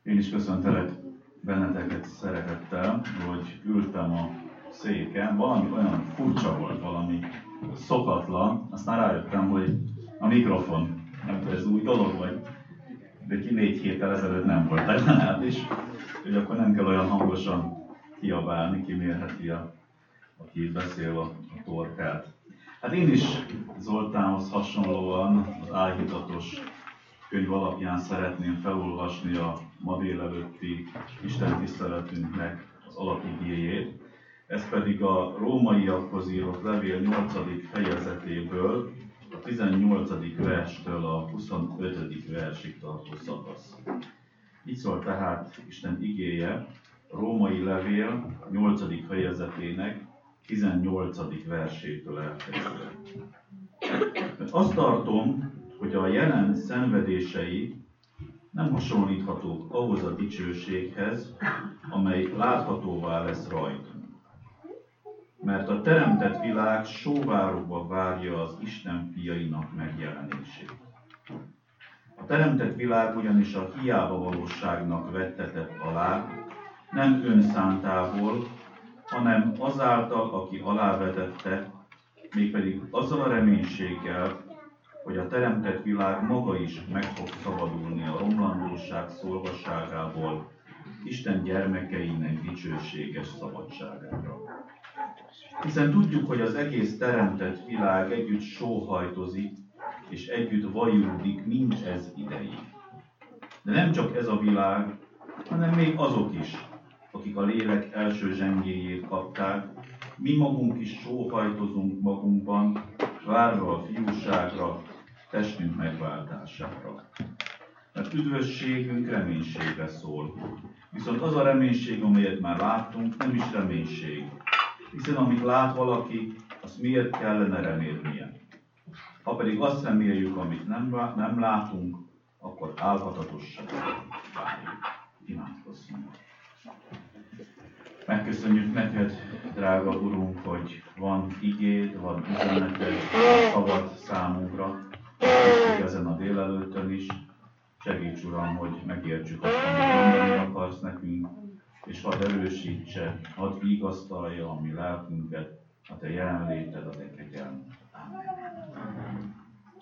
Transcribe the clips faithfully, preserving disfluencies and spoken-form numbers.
Én is köszöntelek benneteket szeretettel, hogy ültem a széken. Valami olyan furcsa volt, valami szokatlan. Aztán rájöttem, hogy a mikrofon, nem tudom, ez új dolog, vagy de ki négy héttel ezelőtt nem volt legalábbis, hogy akkor nem kell olyan hangosan kiabálni, kimérheti, a, aki beszél a, a torkát. Hát én is Zoltánhoz hasonlóan az áhítatos könyv alapján szeretném felolvasni a ma délelőtti Isten tiszteletünknek az alapigéjét. Ez pedig a Rómaiakhoz írott levél nyolcadik fejezetéből, a tizennyolcadik verstől a huszonötödik versig tartó szakasz. Így szól tehát Isten igéje, a Római levél nyolcadik fejezetének tizennyolcadik versétől elkezdve. Mert azt tartom, hogy a jelen szenvedései nem hasonlíthatók ahhoz a dicsőséghez, amely láthatóvá lesz rajtunk. Mert a teremtett világ sóvárogva várja az Isten fiainak megjelenését. A teremtett világ ugyanis a hiába valóságnak vettetett alá, nem önszántából, hanem azáltal, aki alávetette, mégpedig azzal a reménységgel, hogy a teremtett világ maga is meg fog szabadulni a romlandóság szolgaságából, Isten gyermekeinek dicsőséges szabadságára. Hiszen tudjuk, hogy az egész teremtett világ együtt sóhajtozik, és együtt vajúdik mind ez ideig. De nem csak ez a világ, hanem még azok is, akik a lélek első zsengéjét kapták, mi magunk is sóhajtozunk magunkban, várva a fiúságra, testünk megváltására. Mert üdvösségünk reménységre szól. Viszont az a reménység, amelyet már láttunk, nem is reménység. Hiszen amit lát valaki, azt miért kellene remélnie? Ha pedig azt reméljük, amit nem, nem látunk, akkor álhatatosság várjuk. Imádkozzunk. Megköszönjük neked, drága Urunk, hogy van igéd, van üzeneted, szavad számunkra, és ezen a délelőttön is. Segíts, Uram, hogy megértsük azt, amit mondani akarsz nekünk, és hadd erősítse, hadd vigasztalja a mi lelkünket, a te jelenléted, a te kegyelmed. Amen.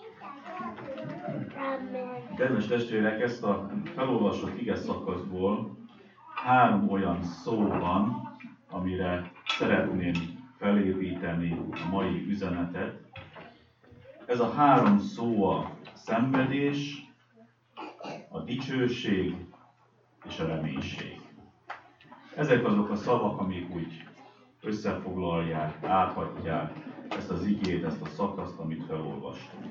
Kedves testvérek, ezt a felolvasott ige szakaszból három olyan szó van, amire szeretném felépíteni a mai üzenetet. Ez a három szó a szenvedés, a dicsőség és a reménység. Ezek azok a szavak, amik úgy összefoglalják, áthatják ezt az igét, ezt a szakaszt, amit felolvastunk.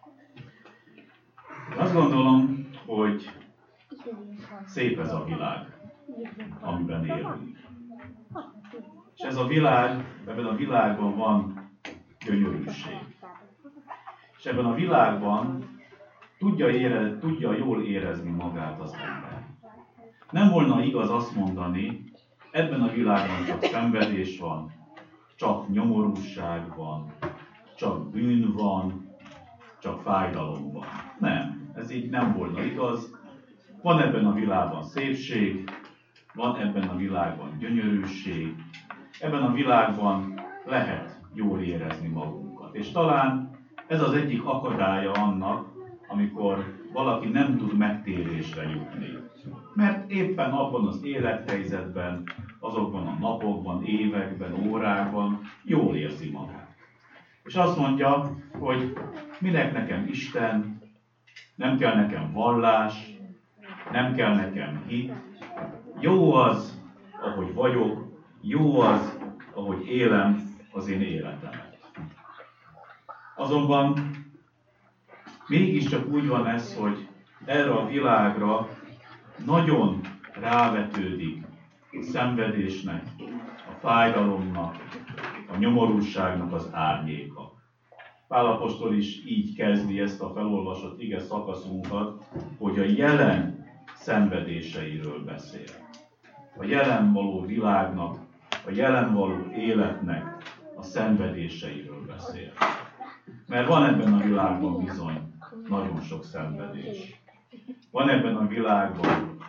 Azt gondolom, hogy szép ez a világ, amiben élünk. És ez a világ, ebben a világban van gyönyörűség. És ebben a világban tudja, ére, tudja jól érezni magát az ember. Nem volna igaz azt mondani, ebben a világban csak szenvedés van, csak nyomorúság van, csak bűn van, csak fájdalom van. Nem, ez így nem volna igaz. Van ebben a világban szépség, van ebben a világban gyönyörűség, ebben a világban lehet jól érezni magunkat. És talán ez az egyik akadálya annak, amikor valaki nem tud megtérésre jutni. Mert éppen abban az élethelyzetben, azokban a napokban, években, órákban jól érzi magát. És azt mondja, hogy minek nekem Isten, nem kell nekem vallás, nem kell nekem hit, jó az, ahogy vagyok, jó az, ahogy élem az én életemet. Azonban mégiscsak úgy van ez, hogy erre a világra nagyon rávetődik a szenvedésnek, a fájdalomnak, a nyomorúságnak az árnyéka. Pál apostol is így kezdi ezt a felolvasott ige szakaszunkat, hogy a jelen szenvedéseiről beszél. A jelen való világnak, a jelen való életnek a szenvedéseiről beszél. Mert van ebben a világban bizony nagyon sok szenvedés. Van ebben a világban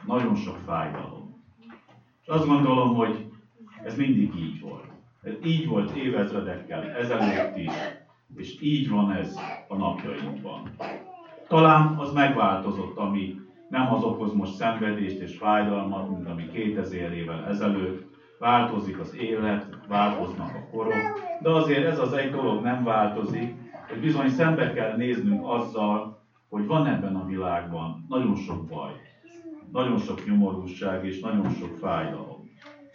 nagyon sok fájdalom. És azt gondolom, hogy ez mindig így volt. Ez így volt évezredekkel ezelőtt is, és így van ez a napjainkban. Talán az megváltozott, ami nem az okoz most szenvedést és fájdalmat, mint ami kétezer évvel ezelőtt. Változik az élet, változnak a korok, de azért ez az egy dolog nem változik, hogy bizony szembe kell néznünk azzal, hogy van ebben a világban nagyon sok baj, nagyon sok nyomorúság és nagyon sok fájdalom.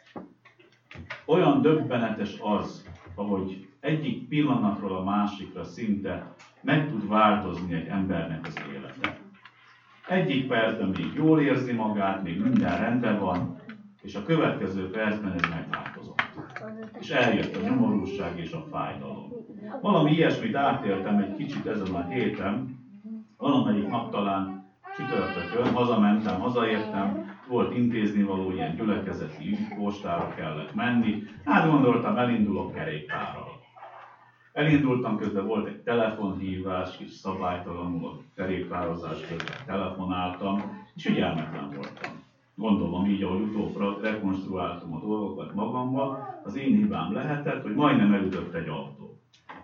Olyan döbbenetes az, ahogy egyik pillanatról a másikra szinte meg tud változni egy embernek az élete. Egyik percben még jól érzi magát, még minden rendben van, és a következő percben ez megváltozott. És eljött a nyomorúság és a fájdalom. Valami ilyesmit átéltem egy kicsit ezen a héten, valamelyik nap talán csütörtökön, hazamentem, hazaértem, volt intéznivaló, ilyen gyülekezeti ügy, postára kellett menni, hát gondoltam, elindulok kerékpárral. Elindultam, közben volt egy telefonhívás, és szabálytalanul a kerékpározás közben telefonáltam, és ügyelmetlen voltam. Gondolom így, ahogy utóbbra rekonstruáltam a dolgokat magamba, az én hibám lehetett, hogy majdnem elütött egy autó.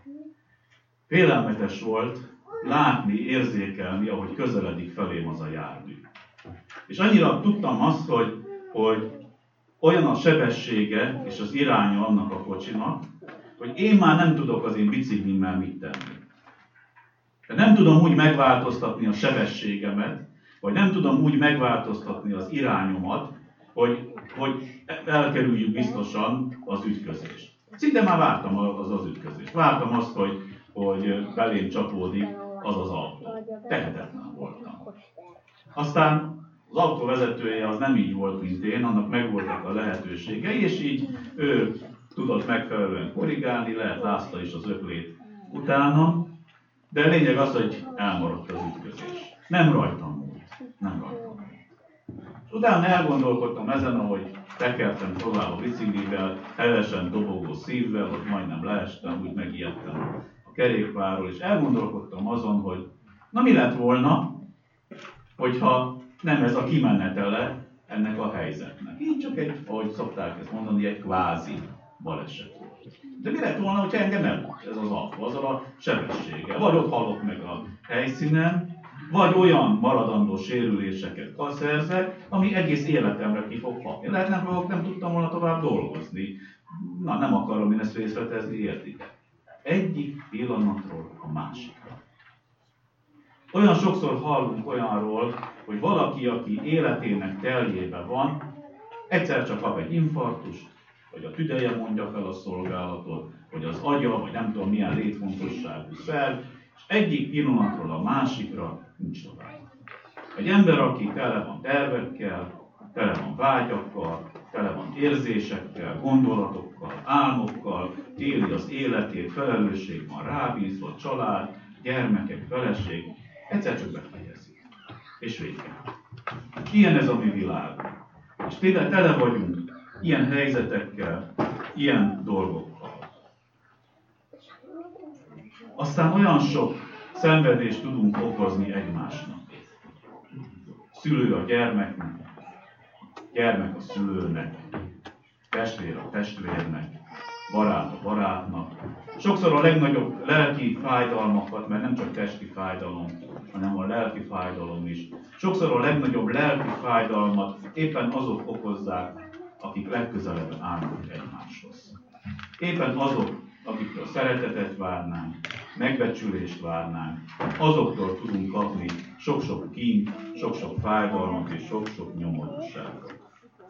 Félelmetes volt látni, érzékelni, ahogy közeledik felém az a jármű. És annyira tudtam azt, hogy, hogy olyan a sebessége és az iránya annak a kocsinak, hogy én már nem tudok az én biciklimmel mit tenni. De nem tudom úgy megváltoztatni a sebességemet, vagy nem tudom úgy megváltoztatni az irányomat, hogy, hogy elkerüljük biztosan az ütközést. Szinte már vártam az az ütközést. Vártam azt, hogy, hogy belém csapódik az az autó. Tehetetlen voltam. Aztán az autó vezetője az nem így volt, mint én, annak megvoltak a lehetőségei, és így ő tudott megfelelően korrigálni, lehet lázta is az öklét utána, de a lényeg az, hogy elmaradt az ütközés. Nem rajtam múlt. Nem rajtam múlt. És utána elgondolkodtam ezen, ahogy tekertem tovább a biciklivel, hevesen dobogó szívvel, hogy majdnem leestem, úgy megijedtem a kerékpárról, és elgondolkodtam azon, hogy na mi lett volna, hogyha nem ez a kimenetele ennek a helyzetnek. Így csak egy, ahogy szokták ezt mondani, egy kvázi baleset volt. De mi lett volna, hogyha engem elüt ez az autó, azzal a sebességgel? Vagy ott halok meg a helyszínen, vagy olyan maradandó sérüléseket szerzek, ami egész életemre ki fog hatni. Lehet nem fogok, nem tudtam volna tovább dolgozni. Na, nem akarom én ezt részletezni, értitek. Egyik pillanatról a másikra. Olyan sokszor hallunk olyanról, hogy valaki, aki életének teljében van, egyszer csak kap egy infarktust, vagy a tüdeje mondja fel a szolgálatot, vagy az agya, vagy nem tudom milyen létfontosságú szerv, és egyik pillanatról a másikra nincs tovább. Egy ember, aki tele van tervekkel, tele van vágyakkal, tele van érzésekkel, gondolatokkal, álmokkal, éli az életét, felelősség van rábízva, család, gyermekek, feleség, egyszer csak befejezi. És vége. Ilyen ez a mi világunk. És tényleg tele vagyunk ilyen helyzetekkel, ilyen dolgokkal. Aztán olyan sok szenvedést tudunk okozni egymásnak. Szülő a gyermeknek, gyermek a szülőnek, testvér a testvérnek, barát a barátnak. Sokszor a legnagyobb lelki fájdalmakat, mert nem csak testi fájdalom, hanem a lelki fájdalom is. Sokszor a legnagyobb lelki fájdalmat éppen azok okozzák, akik legközelebb állnak egymáshoz. Éppen azok, akiktől szeretetet várnánk, megbecsülést várnánk, azoktól tudunk kapni sok-sok kínt, sok-sok fájdalmat és sok-sok nyomorúságot.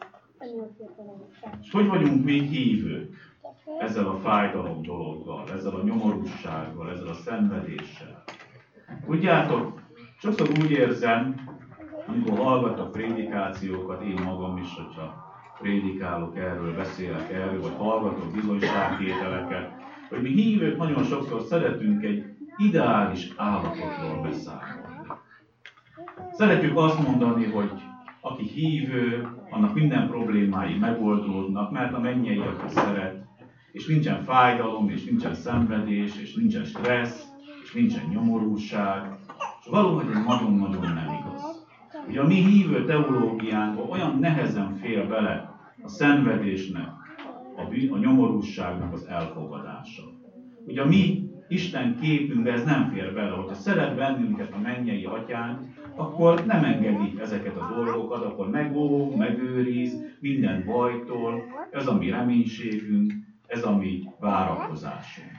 És hogy vagyunk mi hívők ezzel a fájdalom dologgal, ezzel a nyomorúsággal, ezzel a szenvedéssel? Tudjátok, sokszor úgy érzem, amikor hallgatok prédikációkat, én magam is, hogyha prédikálok erről, beszélek erről, vagy hallgatok bizonyságtételeket, hogy mi hívők nagyon sokszor szeretünk egy ideális állapotról beszámolni. Szeretjük azt mondani, hogy aki hívő, annak minden problémái megoldódnak, mert a mennyeieket szeret, és nincsen fájdalom, és nincsen szenvedés, és nincsen stressz, és nincsen nyomorúság, és valahogy ez nagyon-nagyon nem igaz. Ugye a mi hívő teológiánkban olyan nehezen fér bele a szenvedésnek, a, bűn, a nyomorúságnak az elfogadása. Ugye a mi Isten képünkbe ez nem fér bele, hogyha szeret bennünket a mennyei atyánk, akkor nem engedi ezeket a dolgokat, akkor megóv, megőriz minden bajtól, ez a mi reménységünk, ez a mi várakozásunk.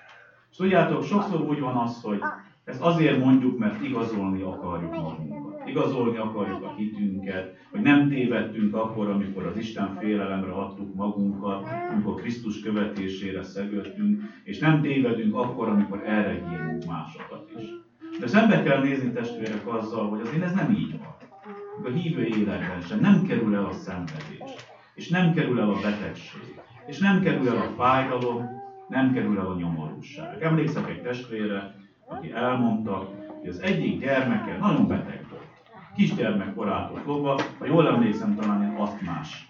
És tudjátok, sokszor úgy van az, hogy ezt azért mondjuk, mert igazolni akarjuk magunkat. Igazolni akarjuk a hitünket, hogy nem tévedtünk akkor, amikor az Isten félelemre adtuk magunkat, amikor Krisztus követésére szegődtünk, és nem tévedünk akkor, amikor erre hívunk másokat is. De szembe kell nézni, testvérek, azzal, hogy azért ez nem így van. A hívő életben sem nem kerül el a szenvedés, és nem kerül el a betegség, és nem kerül el a fájdalom, nem kerül el a nyomorúság. Emlékszek egy testvérre, aki elmondta, hogy az egyik gyermeke nagyon beteg volt. Kisgyermek korától fogva, ha jól emlékszem, talán ilyen asztmás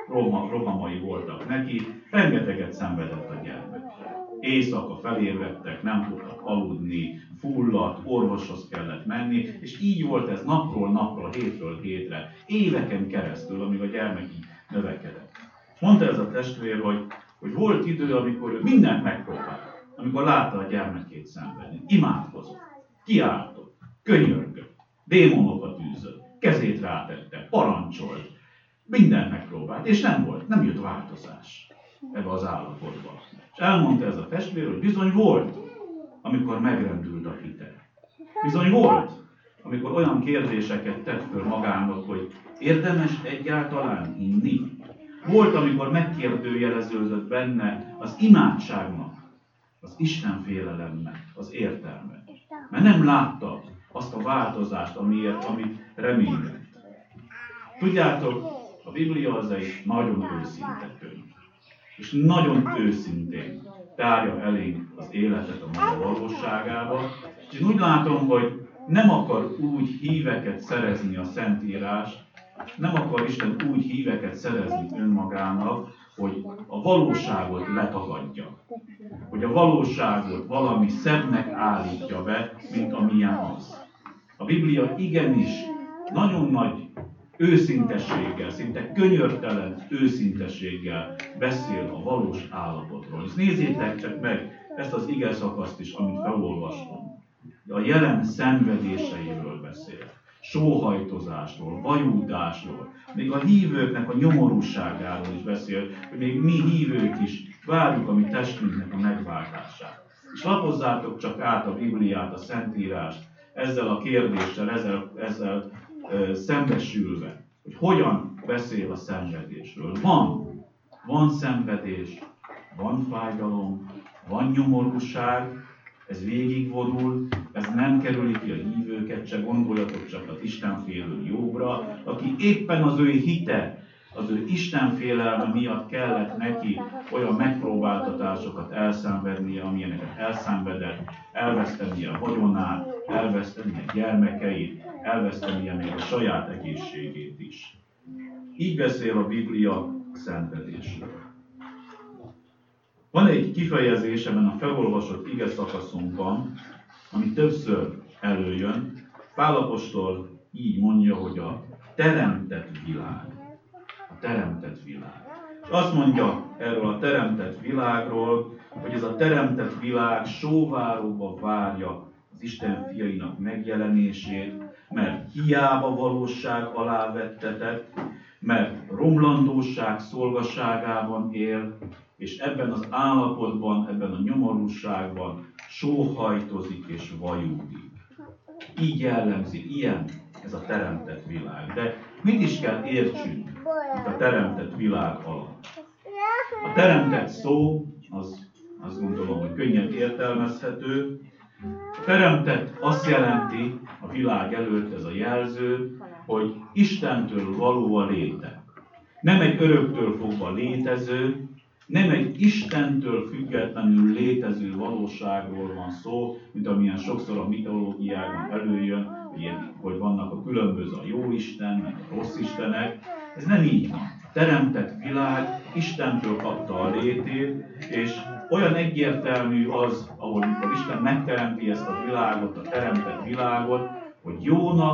rohamai voltak neki, rengeteget szenvedett a gyermek. Éjszaka felébredtek, nem tudtak aludni, fulladt, orvoshoz kellett menni, és így volt ez napról napra, hétről hétre, éveken keresztül, amíg a gyermek így növekedett. Mondta ez a testvér, hogy, hogy volt idő, amikor ő mindent megpróbált, amikor látta a gyermekét szenvedni, imádkozott, kiáltott, könyörgött, démonokat űzött, kezét rátette, parancsolt, mindent megpróbált, és nem volt, nem jött változás ebbe az állapotba. És elmondta ez a testvér, hogy bizony volt, amikor megrendült a hite. Bizony volt, amikor olyan kérdéseket tett föl magának, hogy érdemes egyáltalán hinni. Volt, amikor megkérdőjeleződött benne az imádságnak, az Istenfélelemnek az értelme. Mert nem látta azt a változást, amiért, amit remélt. Tudjátok, a Biblia az egy nagyon őszinte könyv. És nagyon őszintén tárja elénk az életet a maga valóságába. És én úgy látom, hogy nem akar úgy híveket szerezni a Szentírás, nem akar Isten úgy híveket szerezni önmagának, hogy a valóságot letagadja. Hogy a valóságot valami szebbnek állítja be, mint amilyen az. A Biblia igenis nagyon nagy őszintességgel, szinte könyörtelen őszintességgel beszél a valós állapotról. És nézzétek csak meg ezt az ige szakaszt is, amit felolvastam. A jelen szenvedéseiről beszél. Sóhajtozásról, vajúdásról, még a hívőknek a nyomorúságáról is beszél, hogy még mi hívők is várjuk a mi testünknek a megváltását. És lapozzátok csak át a Bibliát, a Szentírást ezzel a kérdéssel, ezzel, ezzel ö, szembesülve, hogy hogyan beszél a szenvedésről. Van, van szenvedés, van fájdalom, van nyomorúság, ez végigvonul, ez nem kerüli ki a hívőket, se gondoljatok csak az istenfélő Jobbra, aki éppen az ő hite, az ő istenfélelme miatt kellett neki olyan megpróbáltatásokat elszenvednie, amilyeneket elszenvedett, elvesztenie a vagyonát, elvesztenie a gyermekeit, elvesztenie még a saját egészségét is. Így beszél a Biblia a szenvedésről. Van egy kifejezés ebben a felolvasott ige szakaszunkban, ami többször előjön. Pál apostol így mondja, hogy a teremtett világ. A teremtett világ. És azt mondja erről a teremtett világról, hogy ez a teremtett világ sóváróba várja az Isten fiainak megjelenését, mert hiába valóság alá vettetett, mert romlandóság szolgaságában él, és ebben az állapotban, ebben a nyomorúságban sóhajtozik és vajúdik. Így jellemzi, ilyen ez a teremtett világ. De mit is kell értsünk a teremtett világ alatt? A teremtett szó, az azt gondolom, hogy könnyen értelmezhető. A teremtett azt jelenti a világ előtt, ez a jelző, hogy Istentől való a léte. Nem egy öröktől fogva létező, nem egy Istentől függetlenül létező valóságról van szó, mint amilyen sokszor a mitológiákban előjön, hogy vannak a különböző a jó Isten, meg a rossz istenek. Ez nem így van. A teremtett világ Istentől kapta a létét, és olyan egyértelmű az, ahol mikor Isten megteremti ezt a világot, a teremtett világot, hogy jónak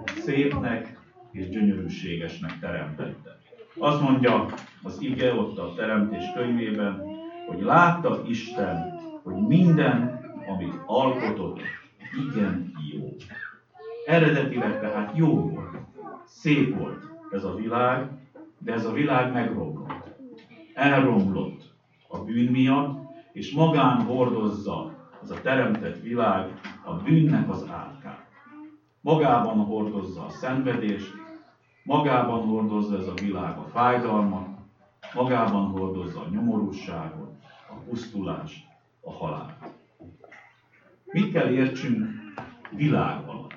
szépnek és gyönyörűségesnek teremtette. Azt mondja az ige ott a Teremtés könyvében, hogy látta Isten, hogy minden, amit alkotott, igen jó. Eredetileg tehát jó volt, szép volt ez a világ, de ez a világ megromlott. Elromlott a bűn miatt, és magán hordozza az a teremtett világ a bűnnek az árkát. Magában hordozza a szenvedést, magában hordozza ez a világ a fájdalmat, magában hordozza a nyomorúságot, a pusztulást, a halált. Mit kell értsünk világ alatt?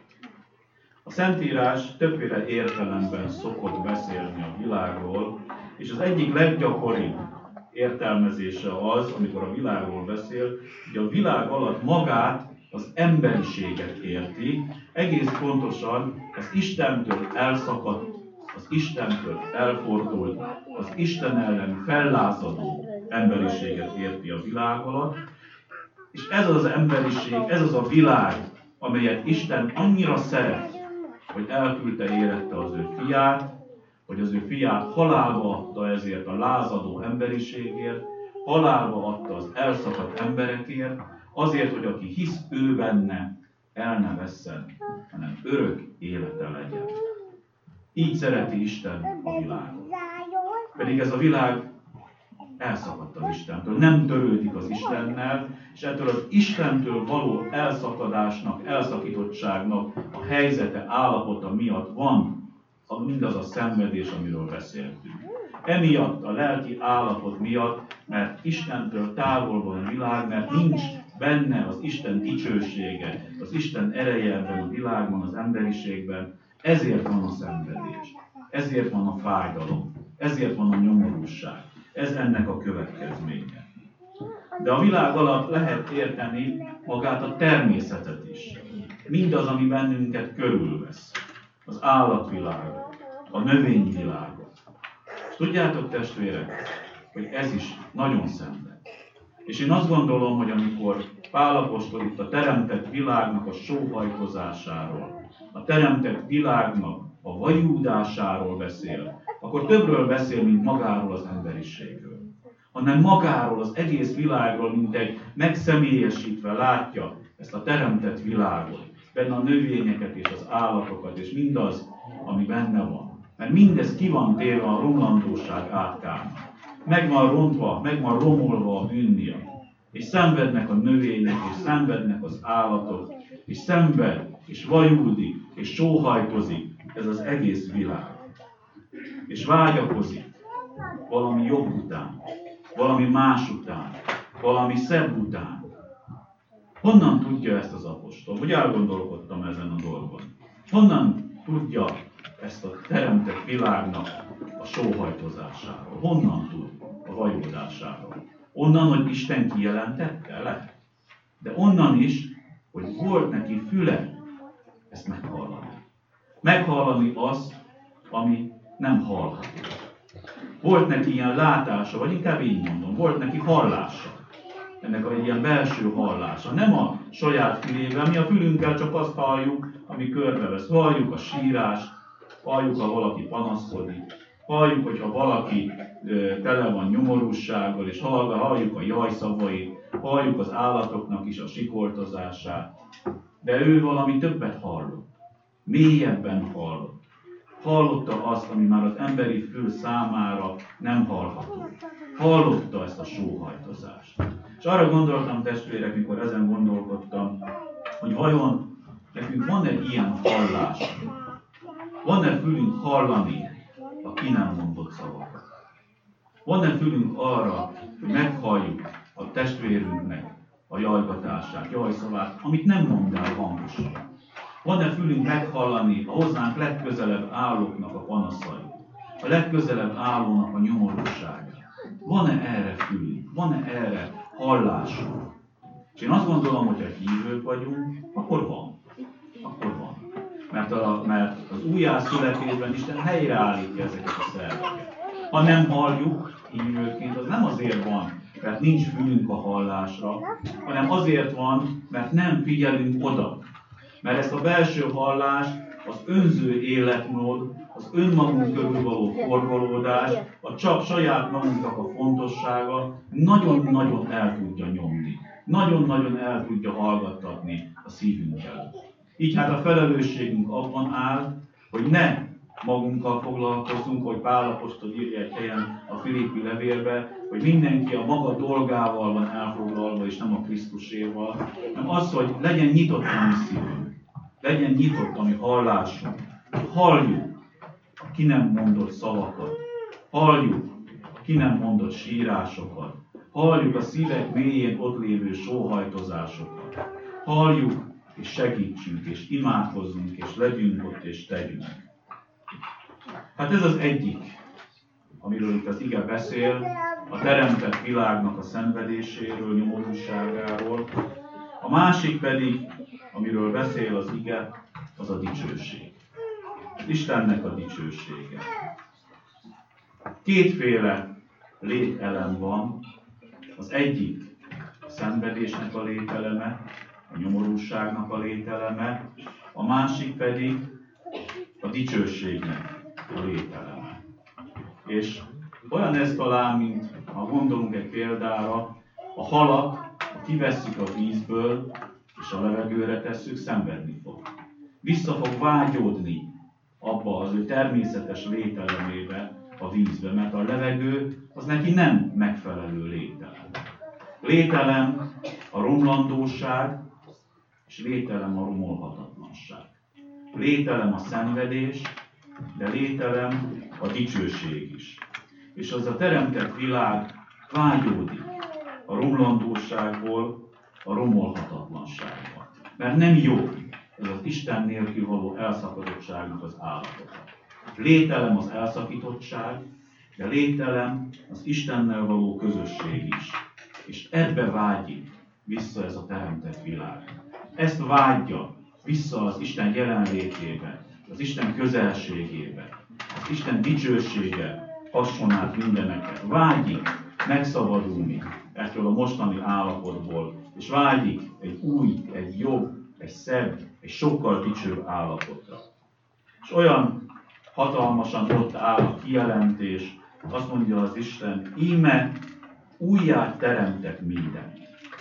A Szentírás többféle értelemben szokott beszélni a világról, és az egyik leggyakoribb értelmezése az, amikor a világról beszél, hogy a világ alatt magát, az emberiséget érti, egész pontosan az Istentől elszakadt, az Istentől elfordult, az Isten ellen fellázadó emberiséget érti a világ alatt, és ez az emberiség, ez az a világ, amelyet Isten annyira szeret, hogy elküldte érette az ő fiát, hogy az ő fiát halálba adta ezért a lázadó emberiségért, halálba adta az elszakadt emberekért, azért, hogy aki hisz ő benne, el ne vesszen, hanem örök élete legyen. Így szereti Isten a világot. Pedig ez a világ elszakadt az Istentől, nem törődik az Istennel, és ettől az Istentől való elszakadásnak, elszakítottságnak a helyzete, állapota miatt van mindaz a szenvedés, amiről beszéltünk. Emiatt, a lelki állapot miatt, mert Istentől távol van a világ, mert nincs benne az Isten dicsősége, az Isten ereje ebben a világban, az emberiségben, ezért van a szenvedés, ezért van a fájdalom, ezért van a nyomorúság. Ez ennek a következménye. De a világ alatt lehet érteni magát a természetet is. Mindaz, ami bennünket körülvesz. Az állatvilágot, a növényvilágot. És tudjátok, testvérek, hogy ez is nagyon szenved. És én azt gondolom, hogy amikor Pál apostol itt a teremtett világnak a sóhajtozásáról, a teremtett világnak a vajúdásáról beszél, akkor többről beszél, mint magáról az emberiségről. Hanem magáról, az egész világról, mint egy megszemélyesítve látja ezt a teremtett világot, benne a növényeket és az állatokat, és mindaz, ami benne van. Mert mindez ki van téve a romlandóság átkának. Meg van rontva, meg van romolva a bűn miatt. És szenvednek a növények, és szenvednek az állatok, és szenved, és vajúdik, és sóhajtozik ez az egész világ. És vágyakozik valami jobb után, valami más után, valami szebb után. Honnan tudja ezt az apostol? Hogy elgondolkodtam ezen a dolgon. Honnan tudja ezt a teremtett világnak a sóhajtozásáról? Honnan tud a vajúdásáról? Onnan, hogy Isten kijelentette le. De onnan is, hogy volt neki füle ezt meghallani. Meghallani azt, ami nem hallható. Volt neki ilyen látása, vagy inkább így mondom, volt neki hallása. Ennek egy ilyen belső hallása. Nem a saját fülével, mi a fülünkkel csak azt halljuk, ami körbevesz. Halljuk a sírást, halljuk, ha valaki panaszkodik, halljuk, hogyha valaki ö, tele van nyomorúsággal, és halljuk a jajszavait, halljuk az állatoknak is a sikoltozását. De ő valami többet hallott. Mélyebben hallott. Hallotta azt, ami már az emberi fül számára nem hallható. Hallotta ezt a sóhajtozást. És arra gondoltam, testvérek, mikor ezen gondolkodtam, hogy vajon nekünk van egy ilyen hallás? Van-e fülünk hallani a ki nem mondott szavakat? Van-e fülünk arra, hogy meghalljuk a testvérünknek a jajgatását, jajszavát, amit nem mond el hangosan? Van-e fülünk meghallani a hozzánk legközelebb állóknak a panaszait, a legközelebb állónak a nyomorúságát? Van-e erre fülünk? Van-e erre hallásunk? És én azt gondolom, hogy ha hívők vagyunk, akkor van. Akkor van. Mert, a, mert az újjászületésben Isten helyreállítja ezeket a szerveket. Ha nem halljuk hívőként, az nem azért van, mert nincs fülünk a hallásra, hanem azért van, mert nem figyelünk oda. Mert ezt a belső hallást az önző életmód, az önmagunk körül való forgolódás, a csak saját magunknak a fontossága nagyon-nagyon el tudja nyomni. Nagyon-nagyon el tudja hallgattatni a szívünket. Így hát a felelősségünk abban áll, hogy ne magunkkal foglalkozunk, hogy Pál apostol írja egy helyen a Filippi levélbe, hogy mindenki a maga dolgával van elfoglalva, és nem a Krisztuséval, hanem az, hogy legyen nyitott a mi szívünk, legyen nyitott a mi hallásunk, halljuk a ki nem mondott szavakat, halljuk a ki nem mondott sírásokat, halljuk a szívek mélyén ott lévő sóhajtozásokat, halljuk és segítsünk, és imádkozzunk, és legyünk ott, és tegyünk. Hát ez az egyik, amiről itt az ige beszél, a teremtett világnak a szenvedéséről, nyomorúságáról. A másik pedig, amiről beszél az ige, az a dicsőség. Istennek a dicsősége. Kétféle lételem van. Az egyik a szenvedésnek a lételeme, a nyomorúságnak a lételeme, a másik pedig a dicsőségnek a lételeme. És olyan ez talán, mint ha gondolunk egy példára, a halat, ha kivesszük a vízből, és a levegőre tesszük, szenvedni fog. Vissza fog vágyódni abba az ő természetes lételemébe, a vízbe, mert a levegő az neki nem megfelelő lételem. Lételem a romlandóság, és lételem a romolhatatlanság. Lételem a szenvedés, de lételem a dicsőség is. És az a teremtett világ vágyódik a romlandóságból a romolhatatlanságba. Mert nem jó ez az Isten nélkül való elszakadottságnak az állapota. Lételem az elszakítottság, de lételem az Istennel való közösség is. És ebbe vágyik vissza ez a teremtett világ. Ezt vágyja vissza az Isten jelenlétébe, az Isten közelségébe, az Isten dicsősége hasson át mindeneket. Vágyik megszabadulni ettől a mostani állapotból, és vágyik egy új, egy jobb, egy szebb, egy sokkal dicsőbb állapotra. És olyan hatalmasan ott áll a kijelentés, azt mondja az Isten, íme újjá teremtek mindent.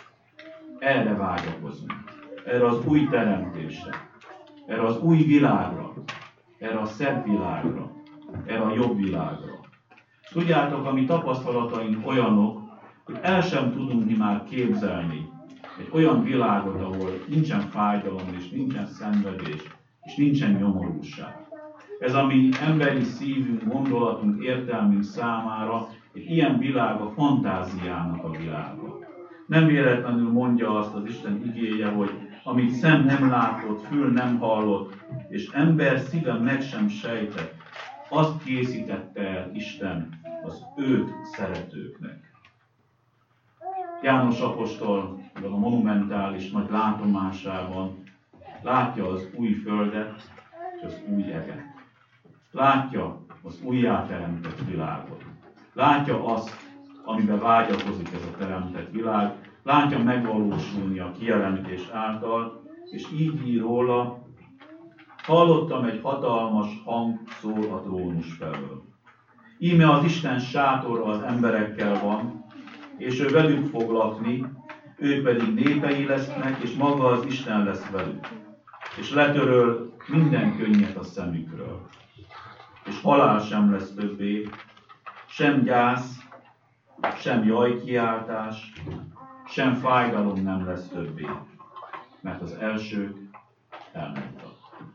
Erre vágyakozunk, erre az új teremtésre, erre az új világra, erre a szebb világra, erre a jobb világra. Tudjátok, a mi tapasztalataink olyanok, hogy el sem tudunk mi már képzelni egy olyan világot, ahol nincsen fájdalom, és nincsen szenvedés, és nincsen nyomorúság. Ez a mi emberi szívünk, gondolatunk, értelmünk számára egy ilyen világ a fantáziának a világa. Nem véletlenül mondja azt az Isten igéje, hogy amit szem nem látott, fül nem hallott, és ember szíve meg sem sejtett, azt készítette el Isten az őt szeretőknek. János apostol a monumentális nagy látomásában látja az új földet és az új eget. Látja az újjáteremtett világot. Látja azt, amiben vágyakozik ez a teremtett világ. Látja megvalósulni a kijelentés által, és így ír róla, hallottam egy hatalmas hang szól a trónus felől. Íme az Isten sátora az emberekkel van, és ő velük fog lakni, ők pedig népei lesznek, és maga az Isten lesz velük. És letöröl minden könnyet a szemükről. És halál sem lesz többé, sem gyász, sem jajkiáltás, sem fájdalom nem lesz többé, mert az elsők elmúltak.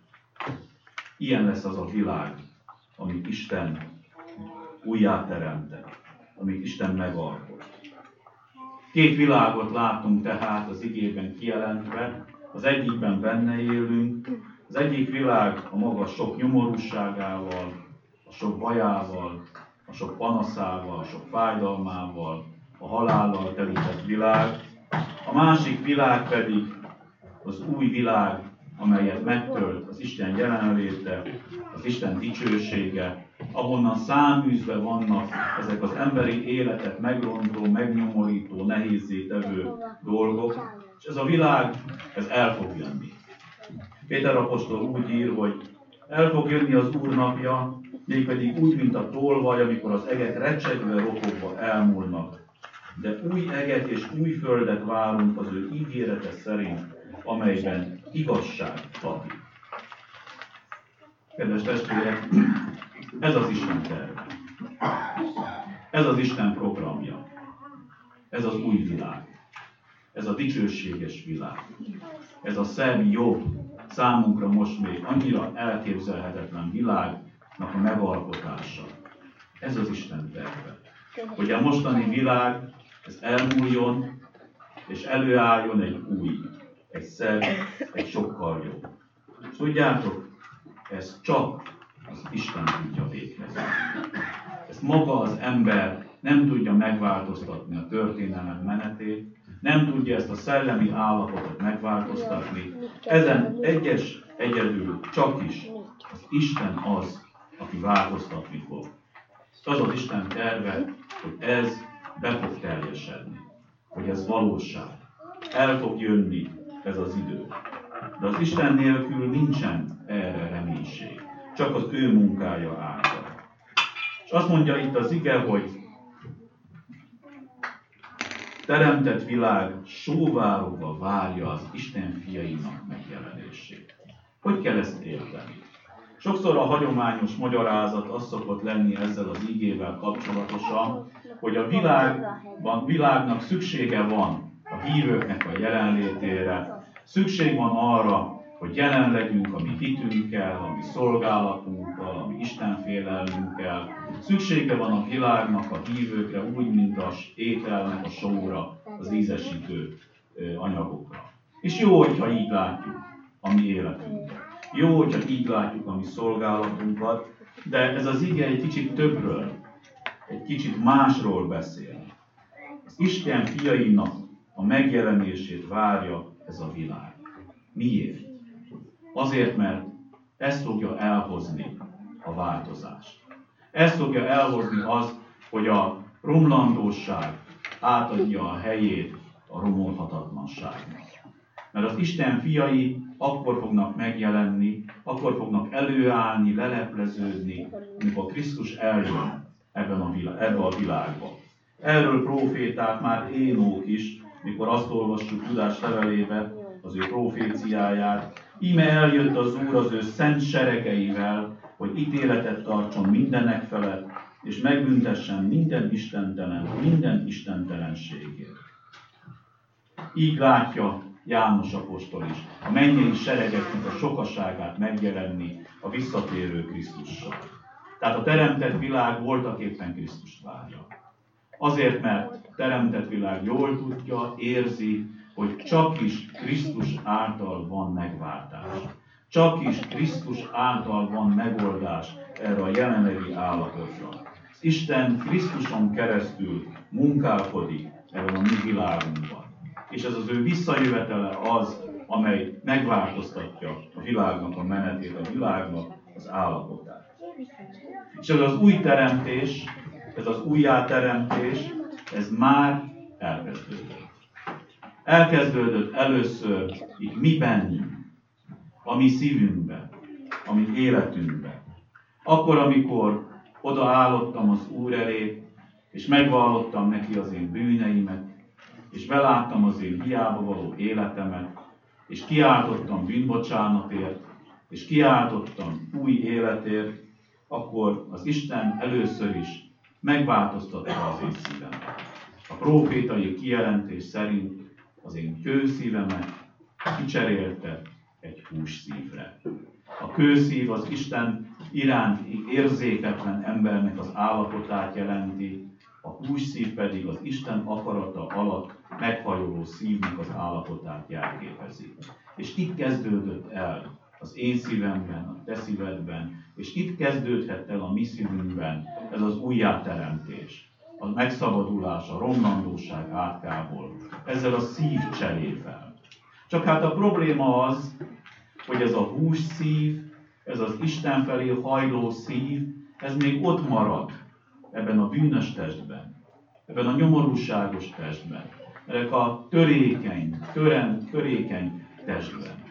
Ilyen lesz az a világ, amit Isten újjáteremtett, amit Isten megalkot. Két világot látunk tehát az igében kijelentve, az egyikben benne élünk, az egyik világ a maga sok nyomorúságával, a sok bajával, a sok panaszával, a sok fájdalmával, a halállal telített világ, a másik világ pedig az új világ, amelyet megtölt az Isten jelenléte, az Isten dicsősége, ahonnan száműzve vannak ezek az emberi életet megrontó, megnyomorító, nehézzé tevő dolgok, és ez a világ, ez el fog jönni. Péter apostol úgy ír, hogy El fog jönni az Úr napja, mégpedig úgy, mint a tolvaj, amikor az egek recsegve ropogva elmúlnak. De új eget és új földet várunk az ő ígérete szerint, amelyben igazság lakik. Kedves testvérek, ez az Isten terve. Ez az Isten programja. Ez az új világ. Ez a dicsőséges világ. Ez a szebb, jobb, számunkra most még annyira elképzelhetetlen világnak a megalkotása. Ez az Isten terve. Hogy a mostani világ, ez elmúljon, és előálljon egy új, egy szebb, egy sokkal jobb. És tudjátok, ez csak az Isten tudja végezni. Ezt maga az ember nem tudja megváltoztatni a történelem menetét, nem tudja ezt a szellemi állapotot megváltoztatni. Ezen egyes egyedül csak is az Isten az, aki változtatni fog. Az az Isten terve, hogy ez be fog teljesedni, hogy ez valóság. El fog jönni ez az idő. De az Isten nélkül nincsen erre reménység, csak az ő munkája által. És azt mondja itt az ige, hogy teremtett világ sóvárogva várja az Isten fiainak megjelenését. Hogy kell ezt érteni? Sokszor a hagyományos magyarázat az szokott lenni ezzel az igével kapcsolatosan, hogy a világban, világnak szüksége van a hívőknek a jelenlétére, szükség van arra, hogy jelen legyünk a mi hitünkkel, a mi szolgálatunkkal, a mi istenfélelmünkkel. Szüksége van a világnak a hívőkre úgy, mint az ételnek a sóra, az ízesítő anyagokra. És jó, hogyha így látjuk a mi életünket. Jó, hogyha így látjuk a mi szolgálatunkat, de ez az ige egy kicsit többről, egy kicsit másról beszél. Az Isten fiainak a megjelenését várja ez a világ. Miért? Azért, mert ez fogja elhozni a változást. Ez fogja elhozni az, hogy a romlandóság átadja a helyét a romolhatatlanságnak. Mert az Isten fiai akkor fognak megjelenni, akkor fognak előállni, lelepleződni, amikor Krisztus eljön ebben a világ, ebbe a világba. Erről profétált már Énók is, mikor azt olvassuk Judás levelébe, az ő proféciáját. Íme eljött az Úr az ő szent seregeivel, hogy ítéletet tartson mindenek felett, és megbüntessen minden istentelen, minden istentelenségért. Így látja János apostol is a mennyei seregeknek a sokaságát megjelenni a visszatérő Krisztussal. Tehát a teremtett világ voltaképpen Krisztust várja. Azért, mert a teremtett világ jól tudja, érzi, hogy csak is Krisztus által van megváltás. Csak is Krisztus által van megoldás erre a jelenlegi állapotra. Isten Krisztuson keresztül munkálkodik ebben a mi világunkban. És ez az ő visszajövetele az, amely megváltoztatja a világnak a menetét, a világnak az állapotát. És ez az új teremtés, ez az újjáteremtés, ez már elkezdődött. Elkezdődött először itt mi bennünk, a mi szívünkben, a mi életünkben. Akkor, amikor odaállottam az Úr elé, és megvallottam neki az én bűneimet, és beláttam az én hiába való életemet, és kiáltottam bűnbocsánatért, és kiáltottam új életért, akkor az Isten először is megváltoztatta az én szívemet. A prófétai kijelentés szerint az én kőszívemet kicserélte egy hússzívre. A kőszív az Isten iránti érzéketlen embernek az állapotát jelenti, a hússzív pedig az Isten akarata alatt meghajoló szívnek az állapotát jelképezi. És itt kezdődött el az én szívemben, a te szívedben, és itt kezdődhet el a mi szívünkben ez az újjáteremtés, a megszabadulás, a romlandóság átkából, ezzel a szívcserével. Csak hát a probléma az, hogy ez a hússzív, ez az Isten felé hajló szív, ez még ott marad ebben a bűnös testben, ebben a nyomorúságos testben, ebben a törékeny, tören, törékeny testben.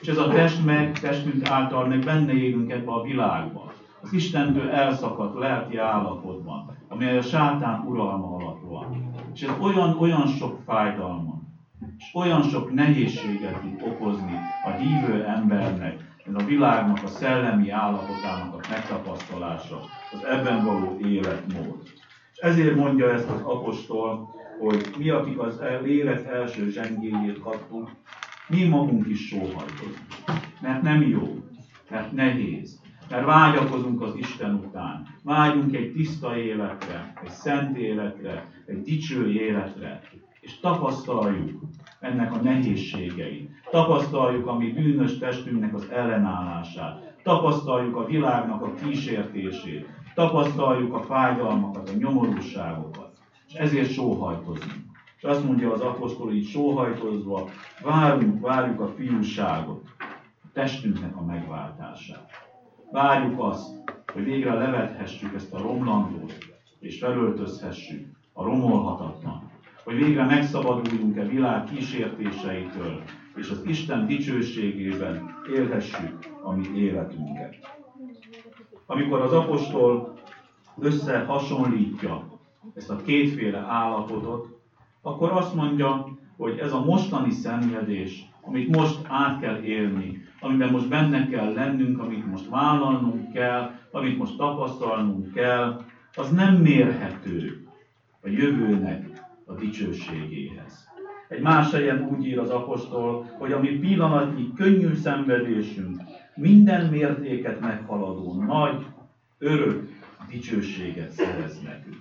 És ez a test meg, testünk által meg benne élünk ebbe a világba. Az Istentől elszakadt lelki állapotban, amely a sátán uralma alatt van. És ez olyan, olyan sok fájdalmat, és olyan sok nehézséget tud okozni a hívő embernek, ez a világnak a szellemi állapotának a megtapasztalása, az ebben való életmód. És ezért mondja ezt az apostol, hogy mi, akik az lélek első zsengéjét kaptuk, mi magunk is sóhajtozunk. Mert nem jó, mert nehéz, mert vágyakozunk az Isten után. Vágyunk egy tiszta életre, egy szent életre, egy dicső életre, és tapasztaljuk ennek a nehézségeit. Tapasztaljuk a mi bűnös testünknek az ellenállását. Tapasztaljuk a világnak a kísértését. Tapasztaljuk a fájdalmakat, a nyomorúságokat. És ezért sóhajtozunk. És azt mondja az apostol, így sóhajtozva, várunk, várjuk a fiúságot, a testünknek a megváltását. Várjuk azt, hogy végre levethessük ezt a romlandót, és felöltözhessük a romolhatatlan. Hogy végre megszabaduljunk-e világ kísértéseitől, és az Isten dicsőségében élhessük a mi életünket. Amikor az apostol összehasonlítja ezt a kétféle állapotot, akkor azt mondja, hogy ez a mostani szenvedés, amit most át kell élni, amiben most benne kell lennünk, amit most vállalnunk kell, amit most tapasztalnunk kell, az nem mérhető a jövőnek a dicsőségéhez. Egy más helyen úgy ír az apostol, hogy a mi pillanatnyi könnyű szenvedésünk minden mértéket meghaladó nagy, örök dicsőséget szerez nekünk.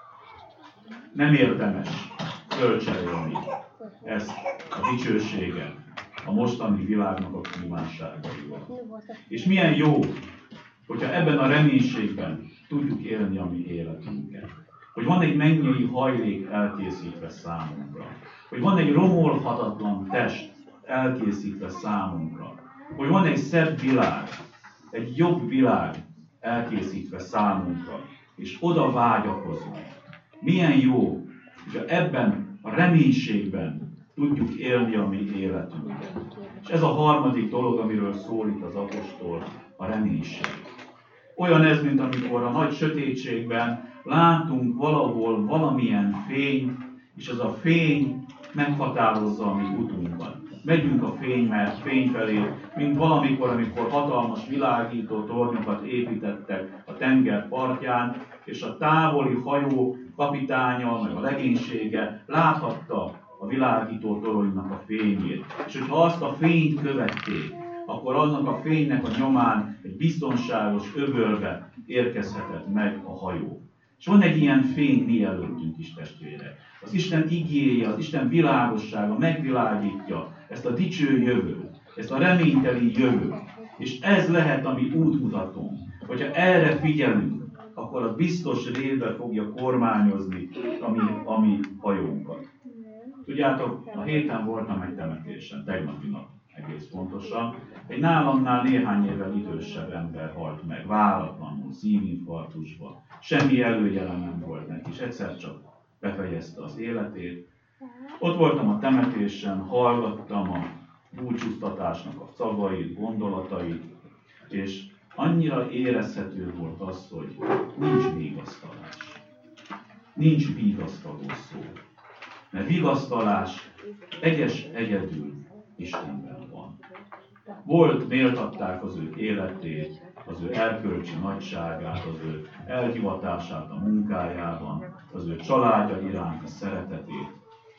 Nem érdemes fölcserélni ezt a dicsőséget a mostani világnak a kívánságaival. És milyen jó, hogyha ebben a reménységben tudjuk élni a mi életünket. Hogy van egy mennyei hajlék elkészítve számunkra. Hogy van egy romolhatatlan test elkészítve számunkra. Hogy van egy szebb világ, egy jobb világ elkészítve számunkra. És oda vágyakozunk. Milyen jó, hogyha ebben a reménységben tudjuk élni a mi életünket. És ez a harmadik dolog, amiről szól itt az apostol, a reménység. Olyan ez, mint amikor a nagy sötétségben látunk valahol valamilyen fényt, és ez a fény meghatározza a mi utunkat. Megyünk a fény, mert fény felé, mint valamikor, amikor hatalmas világító tornyokat építettek a tenger partján, és a távoli hajó kapitánya, meg a legénysége láthatta a világító toronynak a fényét. És hogyha azt a fényt követték, akkor annak a fénynek a nyomán egy biztonságos öbölbe érkezhetett meg a hajó. És van egy ilyen fény mi előttünk is, testvérek. Az Isten igéje, az Isten világossága megvilágítja ezt a dicső jövőt, ezt a reményteli jövőt. És ez lehet a mi útmutatónk. Hogyha erre figyelünk, akkor az biztos révbe fogja kormányozni a mi, a mi hajónkat. Tudjátok, a héten voltam egy temetésen, tegnapi nap egész pontosan. Egy nálamnál néhány évvel idősebb ember halt meg, váratlanul, szívinfarktusban. Semmi előjele nem volt neki, és egyszer csak befejezte az életét. Ott voltam a temetésen, hallgattam a búcsúztatásnak a szavait, gondolatait, és annyira érezhető volt az, hogy nincs vigasztalás. Nincs vigasztaló szó. Mert vigasztalás egyes egyedül Istenben van. Volt, méltatták az ő életét, az ő erkölcsi nagyságát, az ő elhivatását a munkájában, az ő családja iránt a szeretetét,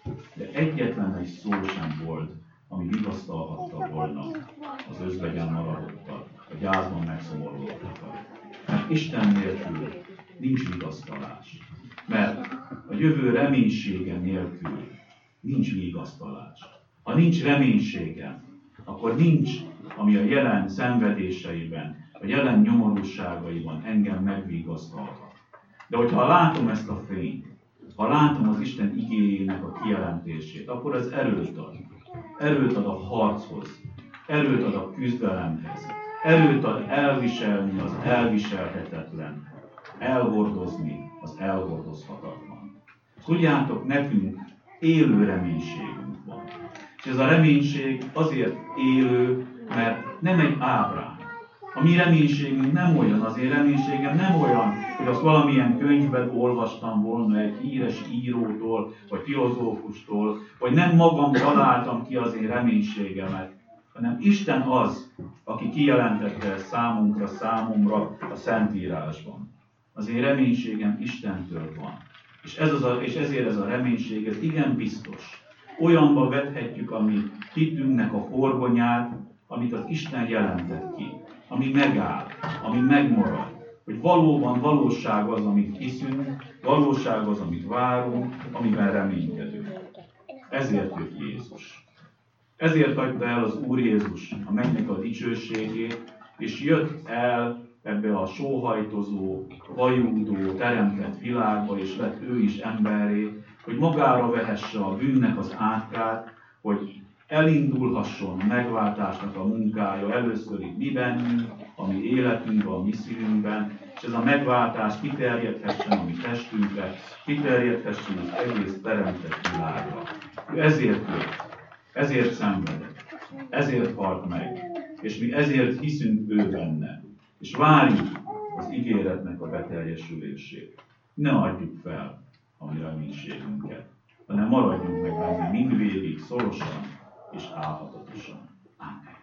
de egyetlen egy szó sem volt, ami vigasztalhatta volna az özvegyen maradottat, a gyászban megszomorultakat. Mert Isten nélkül nincs vigasztalás. Mert a jövő reménysége nélkül nincs vigasztalás. Ha nincs reménységem, akkor nincs, ami a jelen szenvedéseiben, a jelen nyomorúságaiban engem megvigasztalhat. De hogyha látom ezt a fényt, ha látom az Isten igéjének a kijelentését, akkor ez erőt ad. Erőt ad a harchoz, erőt ad a küzdelemhez, erőt ad elviselni az elviselhetetlen, elhordozni az elhordozhatatlan. Tudjátok, nekünk élő reménységünk van. És ez a reménység azért élő, mert nem egy ábrán. A mi reménységünk nem olyan, az én reménységem nem olyan, hogy azt valamilyen könyvben olvastam volna egy híres írótól, vagy filozófustól, vagy nem magam találtam ki az én reménységemet, hanem Isten az, aki kijelentette ezt számunkra, számomra a Szentírásban. Az én reménységem Istentől van. És, ez az a, és ezért ez a reménység, ez igen biztos. Olyanba vethetjük a mi hitünknek a horgonyát, amit az Isten jelentett ki, ami megáll, ami megmarad. Hogy valóban valóság az, amit hiszünk, valóság az, amit várunk, amiben reménykedünk. Ezért jött Jézus. Ezért hagyta el az Úr Jézus a mennynek a dicsőségét, és jött el ebbe a sóhajtozó, vajúdó, teremtett világba, és lett ő is emberré, hogy magára vehesse a bűnnek az átkát, hogy elindulhasson a megváltásnak a munkája először itt mi bennünk, a mi életünkben, a mi szívünkben, és ez a megváltás kiterjedhessen a mi testünkre, kiterjedhessen az egész teremtett világra. Ő ezért jött, ezért szenvedett, ezért halt meg, és mi ezért hiszünk ő benne, és várjuk az ígéretnek a beteljesülését. Ne adjuk fel a mi reménységünket, hanem maradjunk meg benne mindvégig, szorosan és álhatatosan. Amen.